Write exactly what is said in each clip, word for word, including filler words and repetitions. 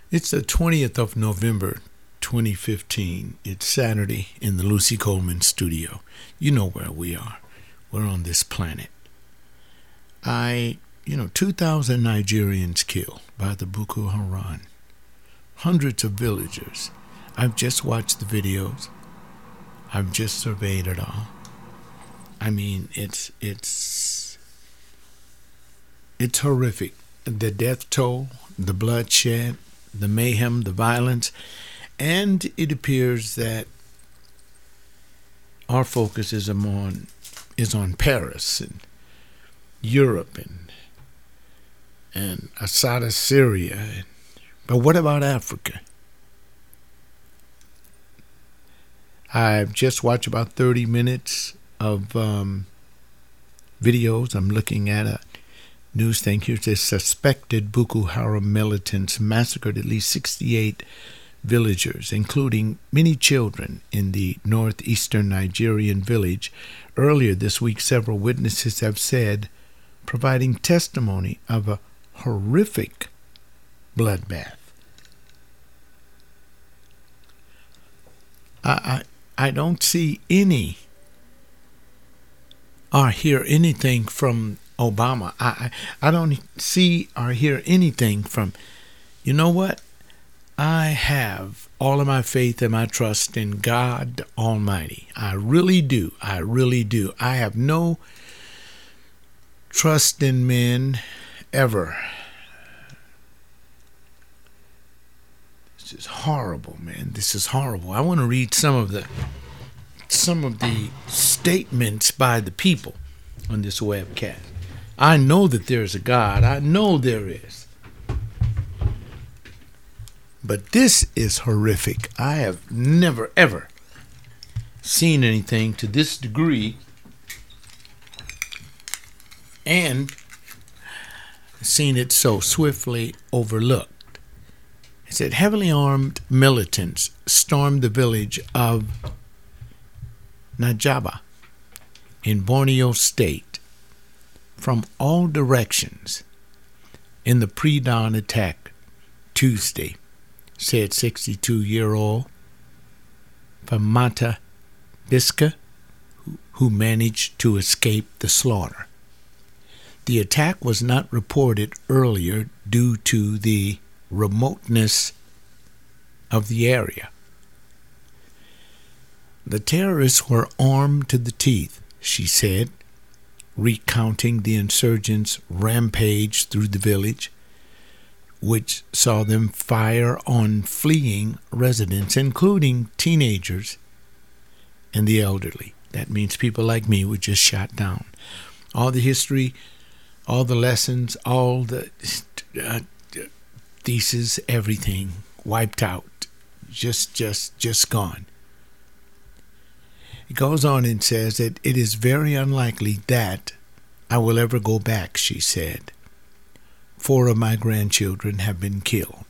It's the twentieth of November, twenty fifteen. It's Saturday in the Lucy Coleman studio. You know where we are. We're on this planet. I, you know, two thousand Nigerians killed by the Boko Haram. Hundreds of villagers. I've just watched the videos. I've just surveyed it all. I mean, it's, it's, it's horrific. The death toll, the bloodshed, the mayhem, the violence, and it appears that our focus is on is on Paris and Europe and and Assad, Syria. But what about Africa? I've just watched about thirty minutes of um, videos. I'm looking at a news thing here. It says suspected Boko Haram militants massacred at least sixty-eight villagers, including many children, in the northeastern Nigerian village. Earlier this week, several witnesses have said, providing testimony of a horrific bloodbath. I, I, I don't see any or hear anything from Obama. I, I I don't see or hear anything from, you know what? I have all of my faith and my trust in God Almighty. I really do. I really do. I have no trust in men ever. This is horrible, man. This is horrible. I want to read some of the some of the statements by the people on this webcast. I know that there's a God. I know there is. But this is horrific. I have never, ever seen anything to this degree and seen it so swiftly overlooked. It said heavily armed militants stormed the village of Najaba in Borneo State from all directions in the pre-dawn attack Tuesday, said sixty-two-year-old Famata Biska, who managed to escape the slaughter. The attack was not reported earlier due to the remoteness of the area. The terrorists were armed to the teeth, she said, recounting the insurgents' rampage through the village, which saw them fire on fleeing residents, including teenagers and the elderly. That means people like me were just shot down. All the history, all the lessons, all the uh, thesis, everything wiped out, just, just, just gone. It goes on and says that it is very unlikely that I will ever go back, she said. Four of my grandchildren have been killed.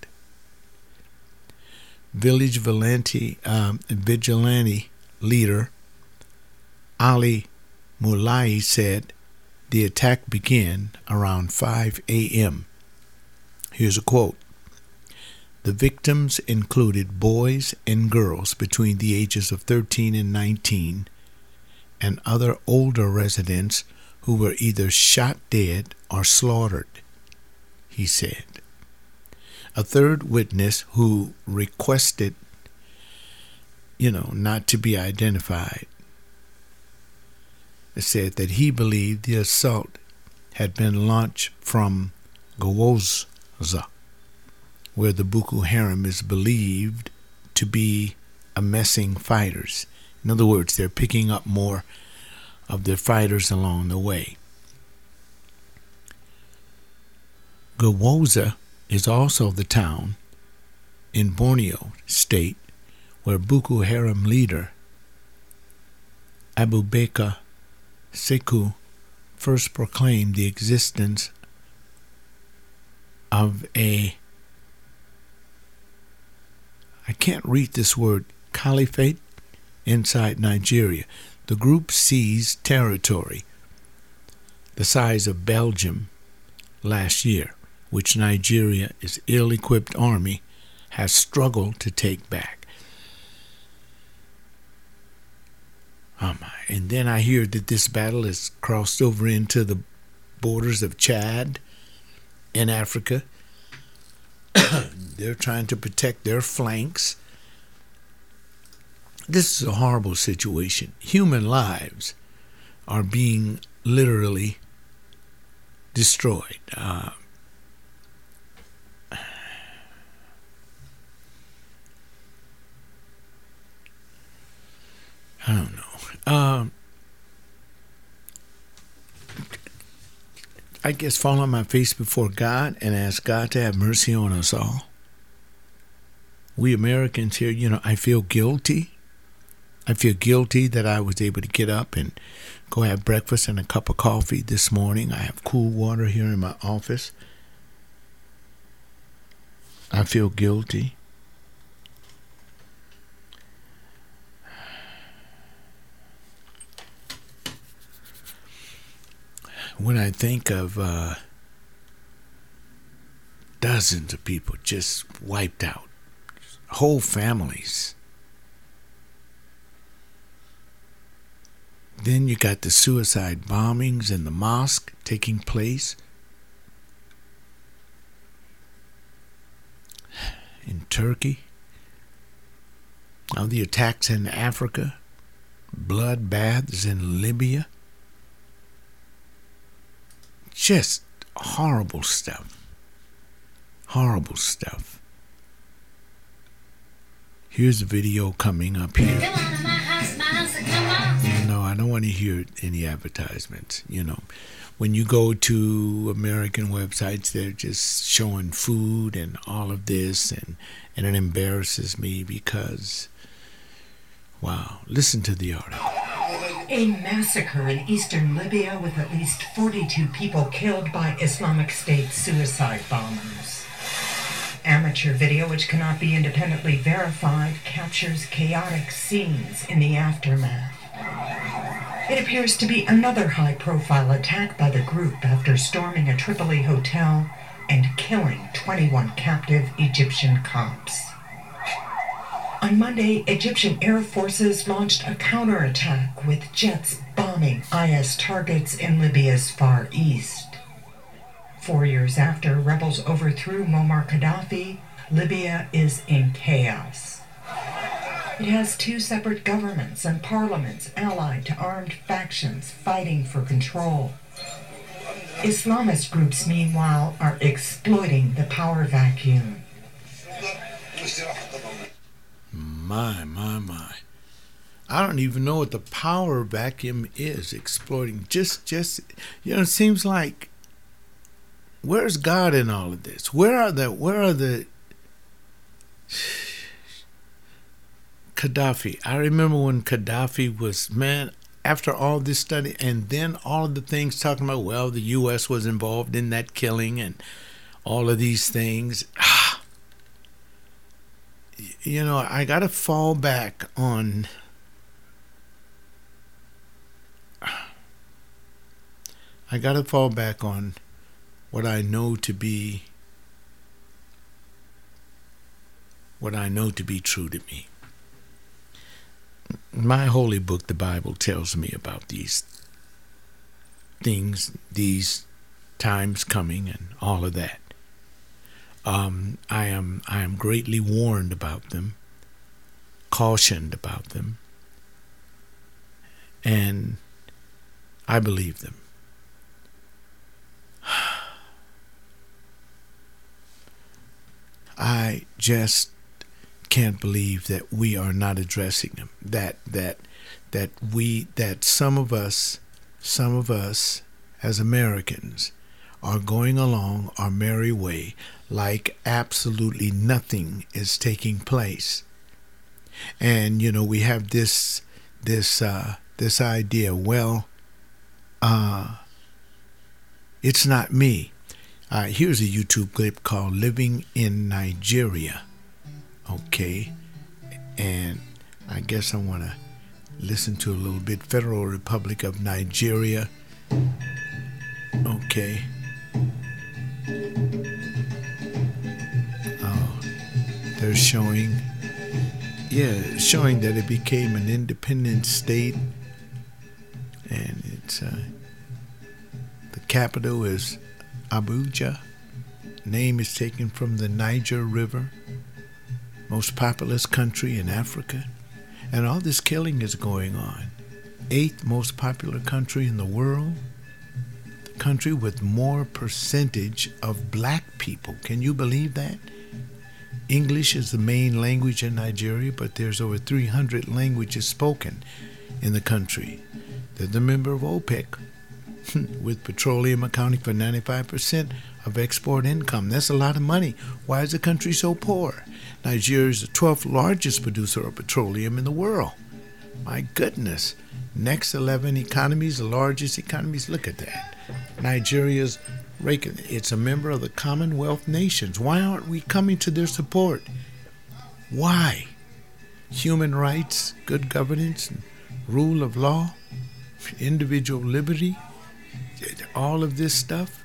Village vigilante, um, vigilante leader Ali Mulai said the attack began around five a.m. Here's a quote. The victims included boys and girls between the ages of thirteen and nineteen and other older residents who were either shot dead or slaughtered, he said. A third witness who requested, you know, not to be identified, said that he believed the assault had been launched from Gowoza, where the Boko Haram is believed to be amassing fighters. In other words, they're picking up more of their fighters along the way. Gowoza is also the town in Borneo State where Boko Haram leader Abubakar Sekou first proclaimed the existence of a, I can't read this word, caliphate inside Nigeria. The group seized territory the size of Belgium last year, which Nigeria is ill-equipped army has struggled to take back. Oh my. And then I hear that this battle has crossed over into the borders of Chad in Africa. They're trying to protect their flanks. This is a horrible situation. Human lives are being literally destroyed. Uh, I don't know. Um, I guess fall on my face before God and ask God to have mercy on us all. We Americans here, you know, I feel guilty. I feel guilty that I was able to get up and go have breakfast and a cup of coffee this morning. I have cool water here in my office. I feel guilty. When I think of uh, dozens of people just wiped out, whole families. Then you got the suicide bombings in the mosque taking place. In Turkey. Now the attacks in Africa. Bloodbaths in Libya. Just horrible stuff. Horrible stuff. Here's a video coming up here. Come on to my house, my house, come on. No, I don't want to hear any advertisements. You know, when you go to American websites, they're just showing food and all of this, and, and it embarrasses me because, wow, listen to the article. A massacre in eastern Libya with at least forty-two people killed by Islamic State suicide bombers. Amateur video, which cannot be independently verified, captures chaotic scenes in the aftermath. It appears to be another high-profile attack by the group after storming a Tripoli hotel and killing twenty-one captive Egyptian cops. On Monday, Egyptian air forces launched a counterattack with jets bombing I S targets in Libya's far east. Four years after rebels overthrew Muammar Gaddafi, Libya is in chaos. It has two separate governments and parliaments allied to armed factions fighting for control. Islamist groups, meanwhile, are exploiting the power vacuum. My, my, my. I don't even know what the power vacuum is exploiting. Just, just, you know, it seems like, where's God in all of this? Where are the, where are the, Gaddafi. I remember when Gaddafi was, man, after all this study, and then all of the things talking about, well, the U S was involved in that killing and all of these things. Ah, you know, I got to fall back on I got to fall back on what I know to be what I know to be true to me. My holy book, the Bible, tells me about these things, these times coming and all of that. Um, I am I am greatly warned about them, cautioned about them, and I believe them. I just can't believe that we are not addressing them. That that that we that some of us, some of us as Americans are going along our merry way like absolutely nothing is taking place. And you know, we have this this uh, this idea. Well, uh, it's not me. Uh, here's a YouTube clip called "Living in Nigeria." Okay, and I guess I want to listen to a little bit. Federal Republic of Nigeria. Okay. Oh, they're showing, yeah, showing that it became an independent state, and it's uh, the capital is Abuja. Name is taken from the Niger River, most populous country in Africa, and all this killing is going on. Eighth most popular country in the world, the country with more percentage of black people. Can you believe that? English is the main language in Nigeria, but there's over three hundred languages spoken in the country. They're the member of OPEC, with petroleum accounting for ninety-five percent of export income. That's a lot of money. Why is the country so poor? Nigeria is the twelfth largest producer of petroleum in the world. My goodness. Next eleven economies, the largest economies. Look at that. Nigeria's it's a member of the Commonwealth nations. Why aren't we coming to their support? Why? Human rights, good governance, rule of law, individual liberty, all of this stuff.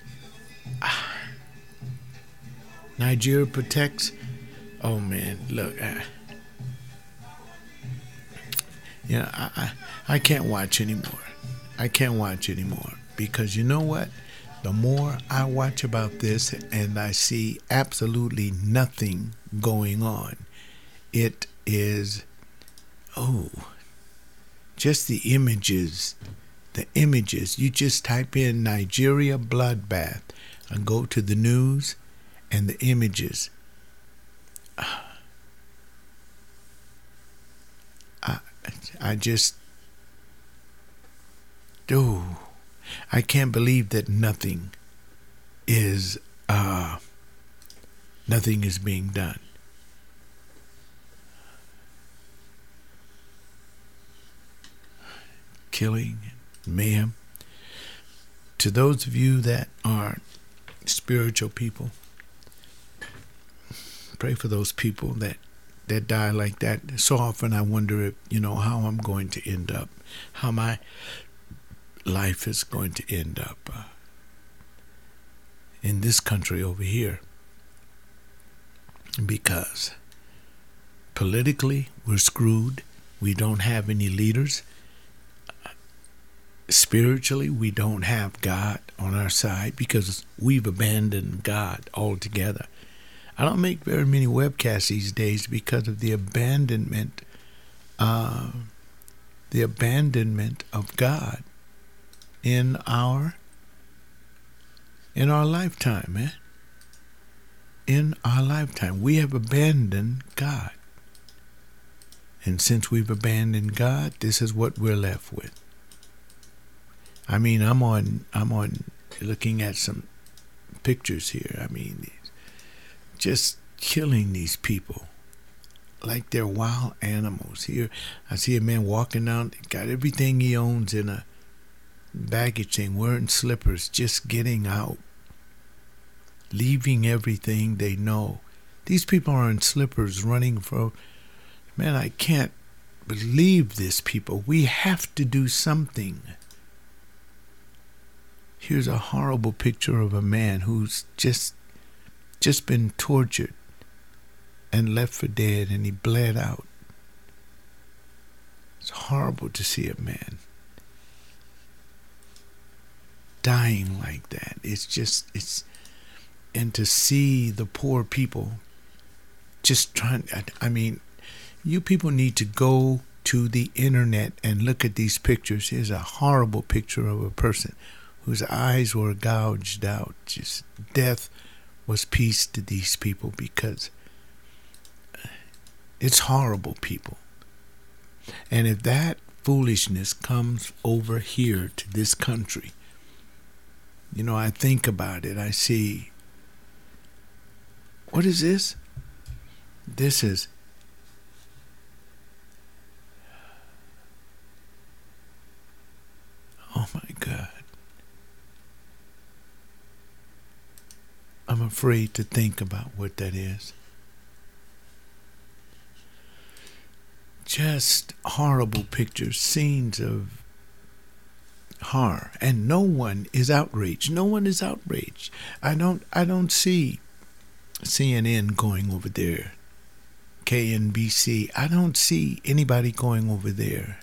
Nigeria protects. Oh man, look. Uh, yeah, I, I I can't watch anymore. I can't watch anymore because you know what? The more I watch about this and I see absolutely nothing going on, it is, oh, just the images, the images. You just type in Nigeria bloodbath and go to the news and the images. I, I just, oh, I can't believe that nothing is, uh, nothing is being done. Killing, mayhem. To those of you that are spiritual people, pray for those people that, that die like that. So often I wonder if, you know, how I'm going to end up, how my life is going to end up uh, in this country over here, because politically we're screwed. We don't have any leaders. Spiritually, we don't have God on our side because we've abandoned God altogether. I don't make very many webcasts these days because of the abandonment, uh, the abandonment of God in our in our lifetime, man. In our lifetime, we have abandoned God. And since we've abandoned God, this is what we're left with. I mean, I'm on I'm on looking at some pictures here. I mean, just killing these people like they're wild animals. Here, I see a man walking down, got everything he owns in a baggage thing, wearing slippers, just getting out, leaving everything they know. These people are in slippers running for, man, I can't believe this, people. We have to do something. Here's a horrible picture of a man who's just just been tortured and left for dead, and he bled out. It's horrible to see a man dying like that. It's just, it's, and to see the poor people just trying, I mean, you people need to go to the internet and look at these pictures. Here's a horrible picture of a person whose eyes were gouged out. Just death was peace to these people, because it's horrible, people. And if that foolishness comes over here to this country, you know, I think about it. I see, what is this? This is, oh my God. I'm afraid to think about what that is. Just horrible pictures, scenes of horror, and no one is outraged. No one is outraged. I don't I don't see C N N going over there K N B C. I don't see anybody going over there.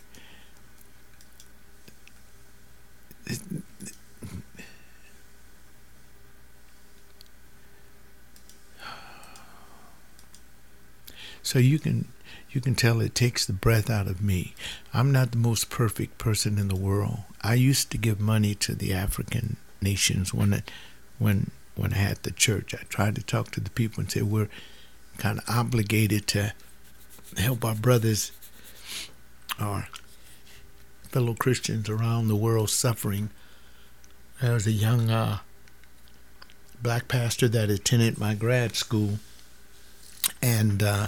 So you can you can tell it takes the breath out of me. I'm not the most perfect person in the world. I used to give money to the African nations when it, when when I had the church. I tried to talk to the people and say we're kind of obligated to help our brothers, our fellow Christians around the world suffering. There was a young uh, black pastor that attended my grad school, and uh,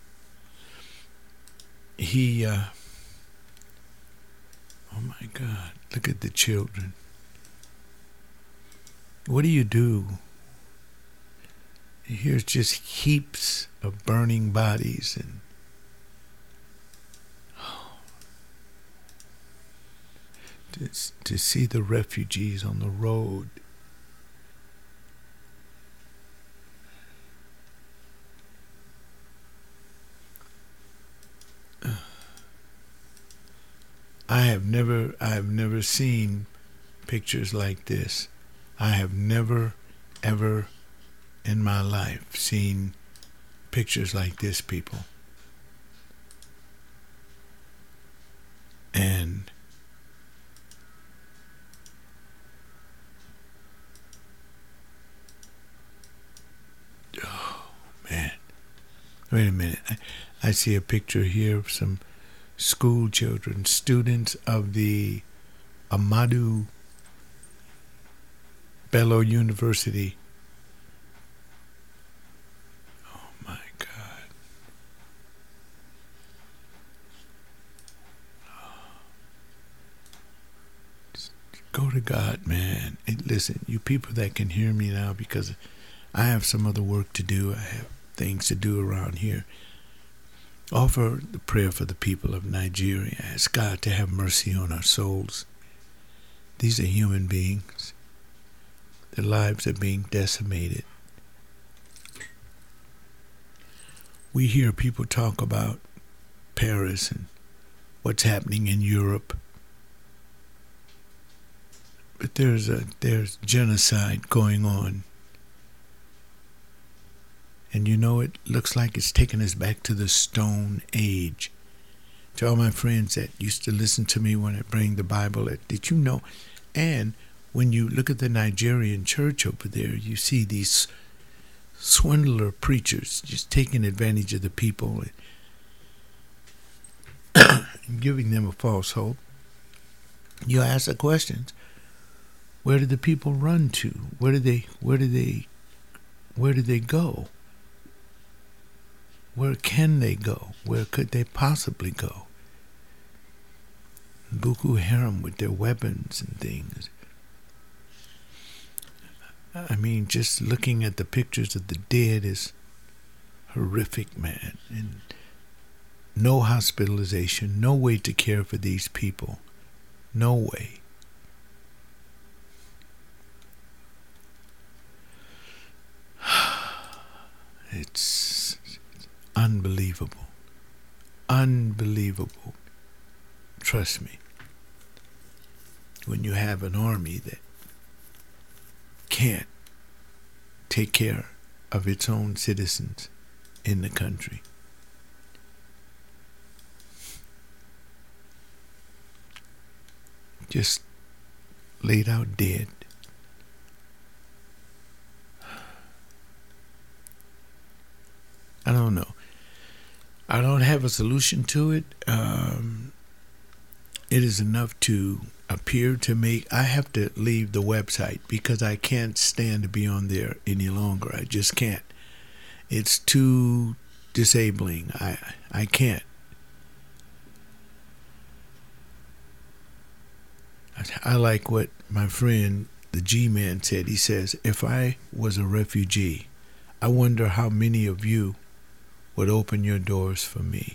he, uh, oh my God, look at the children. What do you do? Here's just heaps of burning bodies, and oh, to, to see the refugees on the road. I have never, I have never seen pictures like this. I have never, ever in my life seen pictures like this, people. And oh man, wait a minute. I, I see a picture here of some school children, students of the Ahmadu Bello University. Oh my God. Just go to God, man. And listen, you people that can hear me now, because I have some other work to do. I have things to do around here. Offer the prayer for the people of Nigeria. Ask God to have mercy on our souls. These are human beings. Their lives are being decimated. We hear people talk about Paris and what's happening in Europe. But there's a there's genocide going on. And you know, it looks like it's taking us back to the Stone Age. To all my friends that used to listen to me when I bring the Bible, did you know? And when you look at the Nigerian church over there, you see these swindler preachers just taking advantage of the people and giving them a false hope. You ask the questions: where did the people run to? Where did they? Where did they? Where did they go? Where can they go? Where could they possibly go? Boko Haram with their weapons and things. I mean, just looking at the pictures of the dead is horrific, man. And no hospitalization, no way to care for these people. No way. It's unbelievable. Unbelievable. Trust me. When you have an army that can't take care of its own citizens in the country. Just laid out dead. I don't know. I don't have a solution to it. Um, it is enough to appear to make. I have to leave the website because I can't stand to be on there any longer. I just can't. It's too disabling. I I can't. I, I like what my friend, the G-Man, said. He says, if I was a refugee, I wonder how many of you would open your doors for me.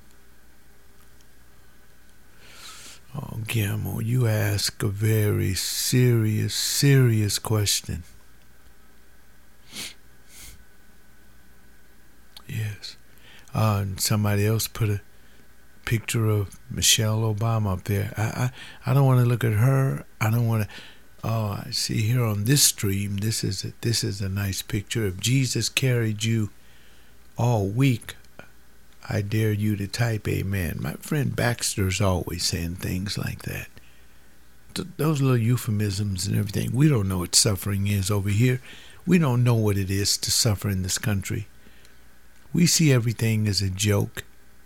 Oh, Guillermo, you ask a very serious, serious question. Yes. Uh, and somebody else put a picture of Michelle Obama up there. I I, I don't want to look at her. I don't want to. Oh, I see here on this stream. This is a, this is a nice picture. If Jesus carried you all week, I dare you to type amen. My friend Baxter's always saying things like that. Th- those little euphemisms and everything. We don't know what suffering is over here. We don't know what it is to suffer in this country. We see everything as a joke.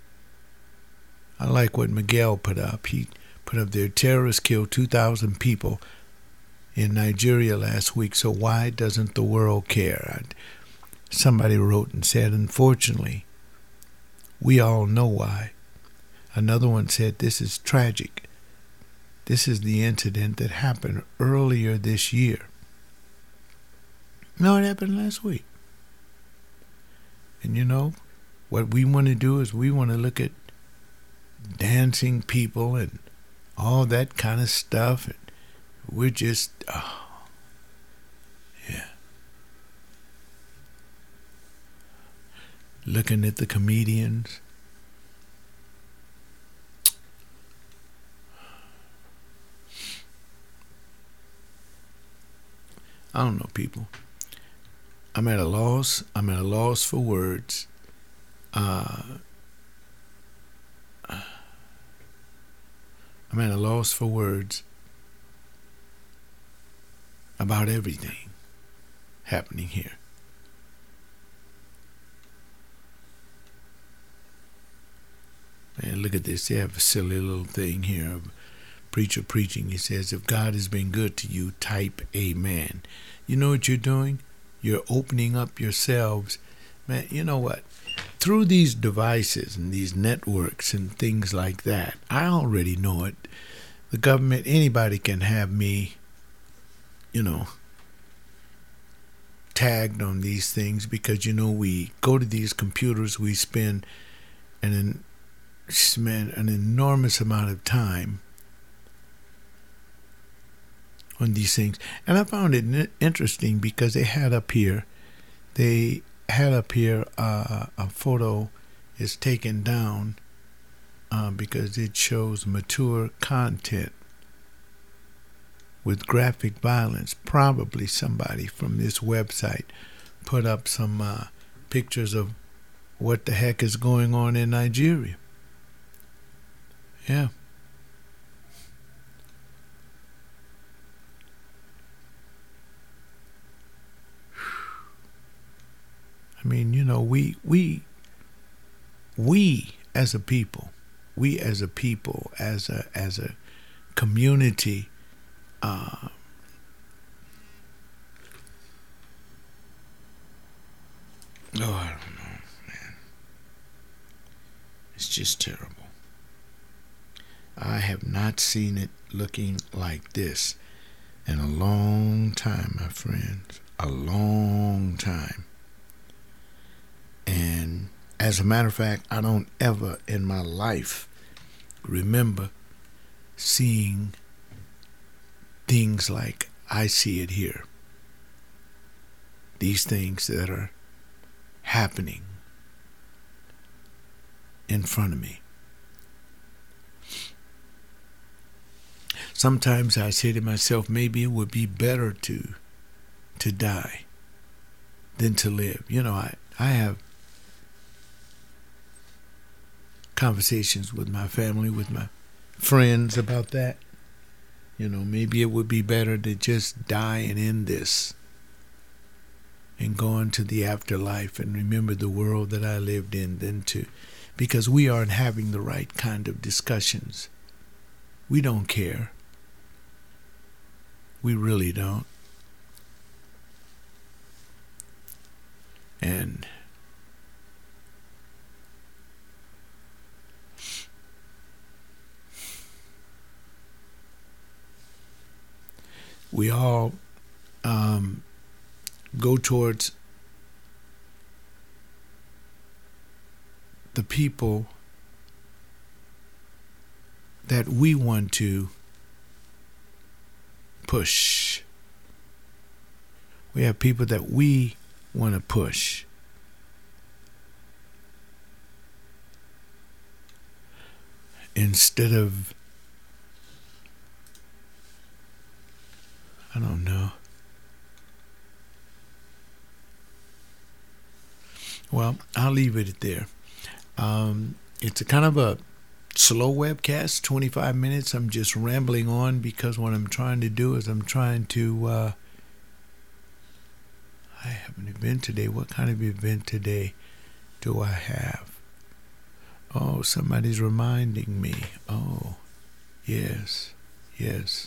I like what Miguel put up. He put up there, terrorists killed two thousand people in Nigeria last week, so why doesn't the world care? I, somebody wrote and said, unfortunately, we all know why. Another one said, this is tragic. This is the incident that happened earlier this year. No, it happened last week. And you know, what we want to do is we want to look at dancing people and all that kind of stuff. And we're just, oh, yeah. Looking at the comedians. I don't know, people. I'm at a loss. I'm at a loss for words. Uh, I'm at a loss for words about everything happening here. Man, look at this. They have a silly little thing here. A preacher preaching. He says, if God has been good to you, type amen. You know what you're doing? You're opening up yourselves. Man, you know what? Through these devices and these networks and things like that, I already know it. The government, anybody can have me, you know, tagged on these things because, you know, we go to these computers, we spend an, spend an enormous amount of time on these things. And I found it interesting because they had up here, they had up here uh, a photo is taken down uh, because it shows mature content with graphic violence. Probably somebody from this website put up some uh, pictures of what the heck is going on in Nigeria. Yeah. I mean, you know, we we we as a people, we as a people, as a as a community, uh, oh, I don't know, man. It's just terrible. I have not seen it looking like this in a long time, my friends. A long time. And as a matter of fact, I don't ever in my life remember seeing things like I see it here. These things that are happening in front of me. Sometimes I say to myself, maybe it would be better to to die than to live. You know, I, I have conversations with my family, with my friends about that. You know, maybe it would be better to just die and end this and go into the afterlife and remember the world that I lived in than to, because we aren't having the right kind of discussions. We don't care. We really don't. And we all um, go towards the people that we want to push. We have people that we want to push. instead of, I don't know. Well, I'll leave it there. Um, it's a kind of a slow webcast, twenty-five minutes. I'm just rambling on because what I'm trying to do is I'm trying to, uh, I have an event today. What kind of event today do I have? Oh, somebody's reminding me. Oh, yes, yes.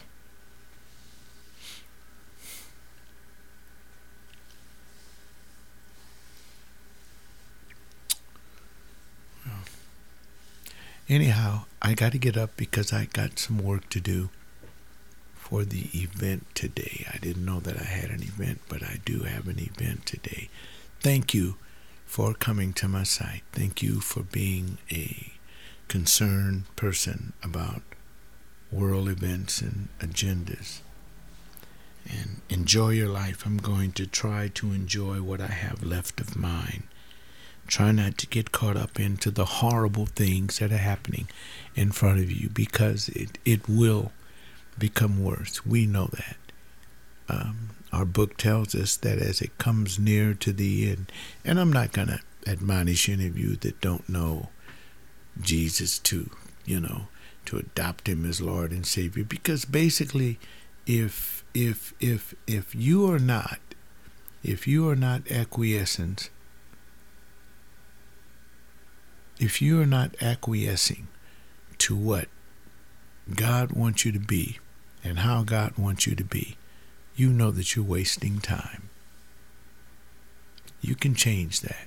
Anyhow, I got to get up because I got some work to do for the event today. I didn't know that I had an event, but I do have an event today. Thank you for coming to my site. Thank you for being a concerned person about world events and agendas. And enjoy your life. I'm going to try to enjoy what I have left of mine. Try not to get caught up into the horrible things that are happening in front of you, because it, it will become worse. We know that. Um, our book tells us that as it comes near to the end, and I'm not going to admonish any of you that don't know Jesus to, you know, to adopt him as Lord and Savior, because basically if if if if you are not if you are not acquiescent If you are not acquiescing to what God wants you to be and how God wants you to be, you know that you're wasting time. You can change that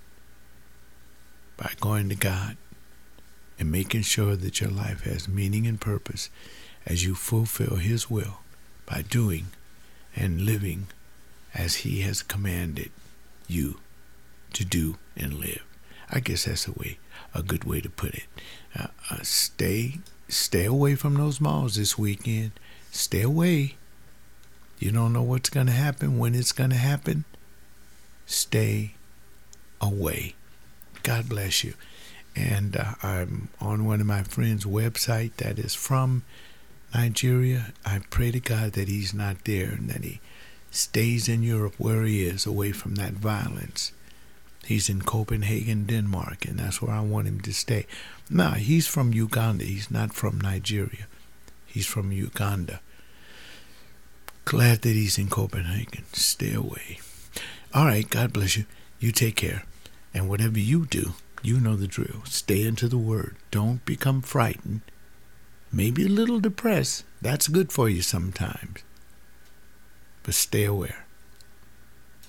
by going to God and making sure that your life has meaning and purpose as you fulfill his will by doing and living as he has commanded you to do and live. I guess that's a way, a good way to put it. Uh, uh, stay, stay away from those malls this weekend. Stay away. You don't know what's going to happen, when it's going to happen. Stay away. God bless you. And uh, I'm on one of my friends' website that is from Nigeria. I pray to God that he's not there and that he stays in Europe where he is, away from that violence. He's in Copenhagen, Denmark, and that's where I want him to stay. No, he's from Uganda. He's not from Nigeria. He's from Uganda. Glad that he's in Copenhagen. Stay away. All right, God bless you. You take care. And whatever you do, you know the drill. Stay into the Word. Don't become frightened. Maybe a little depressed. That's good for you sometimes. But stay aware.